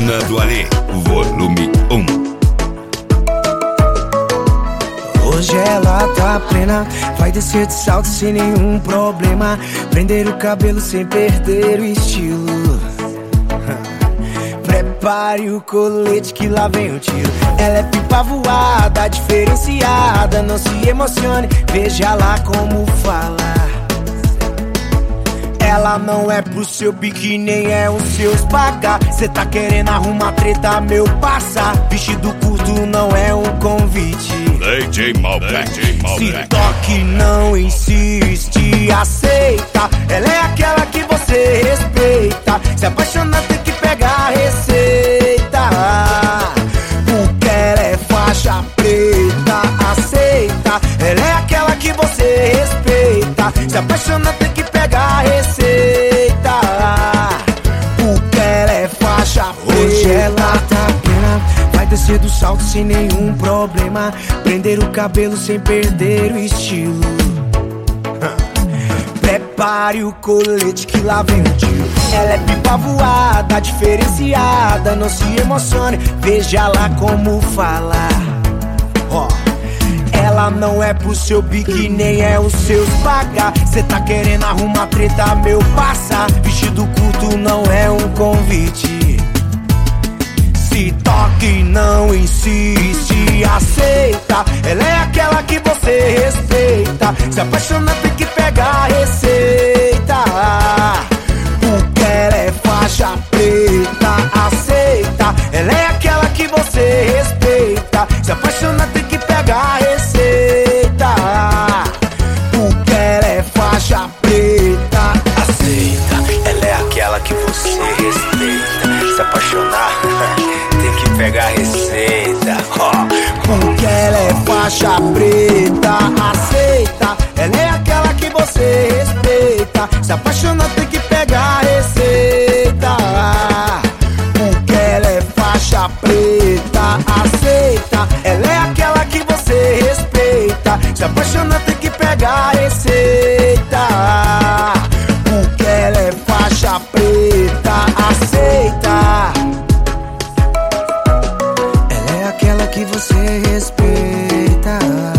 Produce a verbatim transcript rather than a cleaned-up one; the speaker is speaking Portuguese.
Fernando Ali, volume um. Hoje ela tá plena, vai descer de salto sem nenhum problema, prender o cabelo sem perder o estilo. Prepare o colete que lá vem o tiro. Ela é pipa voada, diferenciada, não se emocione, veja lá como fala. Ela não é pro seu pique, nem é os seus pagar. Cê tá querendo arrumar treta, meu parça. Vestido curto não é um convite. D J Malbec, se toque, não insiste, aceita. Ela é aquela que você respeita. Se apaixonar tem que pegar a receita, porque ela é faixa preta, aceita. Ela é aquela que você respeita. Se apaixonar tem que pegar a receita, porque ela é faixa preta. Hoje ela tá plena, vai descer do salto sem nenhum problema, prender o cabelo sem perder o estilo. Prepare o colete que lá vem o tiro. Ela é pipa voada, diferenciada, não se emocione, veja lá como fala. Ó, ela não é pro seu pique, nem é os seus pagar. Cê tá querendo arrumar treta, meu parça. Vestido curto não é um convite. Se toque, não insiste, aceita. Ela é aquela que você respeita. Se apaixonar tem que pegar a receita, porque ela é faixa preta, aceita. Ela é aquela que você respeita. Se apaixonar tem que pegar a receita, porque ela é faixa preta, aceita. Ela é aquela que você respeita. Se apaixonar tem que pegar a receita, oh, porque ela é faixa preta, aceita. Ela é aquela que você respeita. Se apaixonar tem que pegar a receita, porque ela é faixa preta, aceita. Ela é aquela que você respeita. Se apaixonar tem que pegar a receita, porque ela é faixa preta, aceita. Ela é aquela que você respeita.